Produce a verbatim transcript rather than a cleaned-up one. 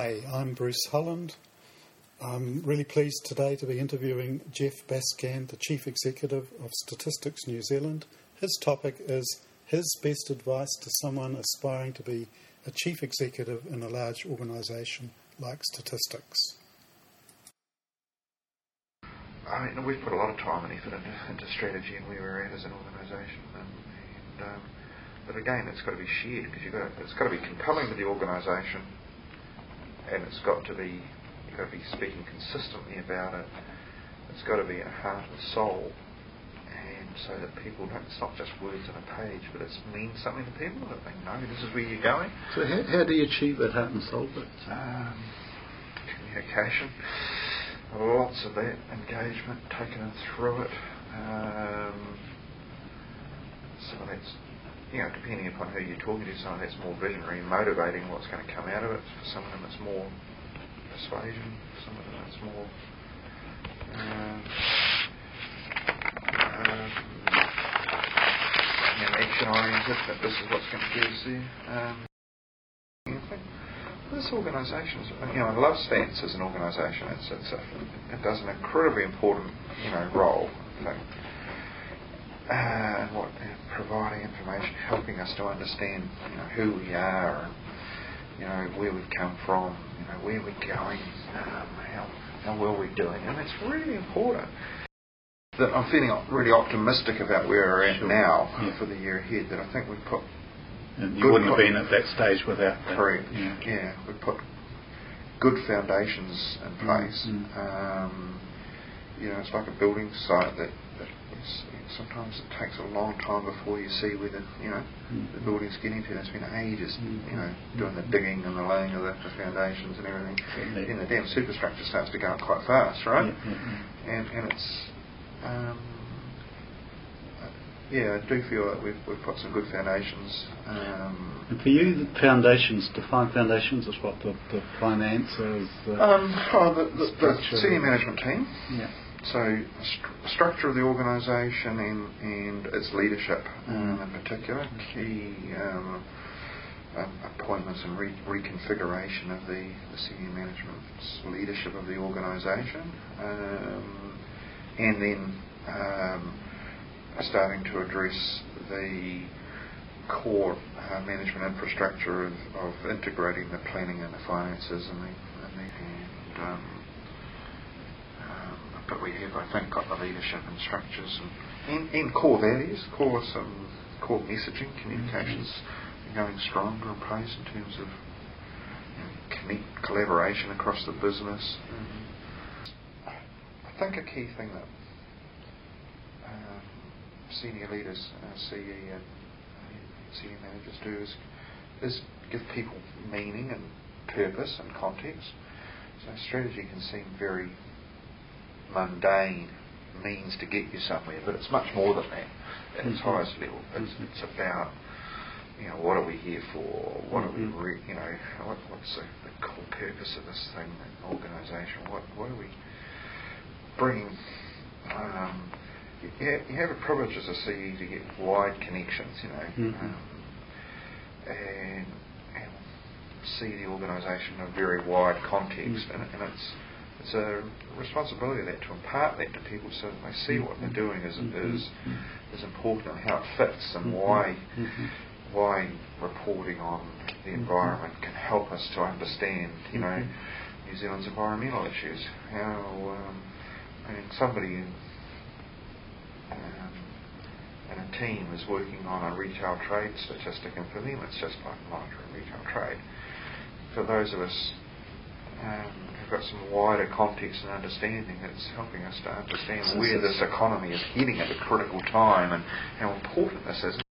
Hi, I'm Bruce Holland. I'm really pleased today to be interviewing Jeff Bascan, the Chief Executive of Statistics New Zealand. His topic is his best advice to someone aspiring to be a Chief Executive in a large organisation like Statistics. I mean, we've put a lot of time and effort into, into strategy and where we're at as an organisation, and, and um, but again, it's got to be shared because you've got to, it's got to be compelling to the organisation, and it's got to be you've got to be speaking consistently about it. It's got to be a heart and soul, and so that people don't. It's not just words on a page, but it means something to people that they know this is where you're going. So how, how do you achieve that heart and soul bit? Um, communication. Lots of that engagement, taking them through it. Um, some of that's, you know, depending upon who you're talking to, some of that's more visionary and motivating what's going to come out of it. For some of them it's more persuasion, some of them it's more um, um, you know, action oriented, that this is what's going to get us there. Um, This organisation, is, you know, I love Stance as an organisation. It's, it's a, it does an incredibly important, you know, role. Thing. Uh, what uh, providing information, helping us to understand, you know, who we are, and you know where we've come from, you know where we're going, um, how how well we're doing, and it's really important. That I'm feeling really optimistic about where we're at sure. now yeah. for the year ahead. That I think we've put. And you wouldn't have been at that stage without that. Correct. Yeah. yeah, we put good foundations in place. Mm-hmm. Um, you know, it's like a building site that, that is, sometimes it takes a long time before you see where the you know mm-hmm. the building's getting to. It's been ages, mm-hmm. you know, doing the digging and the laying of the, the foundations and everything. Mm-hmm. And the damn superstructure starts to go up quite fast, right? Mm-hmm. And and it's. Um, Yeah, I do feel that we've we've put some good foundations. Um, and for you, the foundations, define foundations as what the, the finances, the, um, oh, the, the, the senior management team. Yeah. So st- structure of the organisation and and its leadership um, in particular, key um, um, appointments and re- reconfiguration of the, the senior management's leadership of the organisation, um, and then. Um, starting to address the core uh, management infrastructure of, of integrating the planning and the finances and the, and, the, and um, um, but we have I think got the leadership and structures and, and, and core values, core some core messaging, communications mm-hmm. going stronger in place in terms of you know, connect, collaboration across the business. Mm-hmm. I think a key thing that um, senior leaders, uh, C E and uh, senior managers do is, is give people meaning and purpose and context. So strategy can seem very mundane, means to get you somewhere, but it's much more than that at its mm-hmm. highest level. It's, mm-hmm. it's about, you know, what are we here for? What mm-hmm. are we, re- you know, what, what's the, the core purpose of this thing, the organisation? What, what are we bringing? Um, You, you have a privilege as a C E to get wide connections, you know, mm-hmm. um, and, and see the organisation in a very wide context, mm-hmm. and, and it's it's a responsibility of that to impart that to people so that they see what they're doing is mm-hmm. is is important and how it fits and mm-hmm. why mm-hmm. why reporting on the environment can help us to understand, you know, mm-hmm. New Zealand's environmental issues. How um, I mean somebody in Um, and a team is working on a retail trade statistic, and for them it's just like monitoring retail trade. For those of us um, who've got some wider context and understanding, it's helping us to understand where this economy is heading at a critical time and how important this is.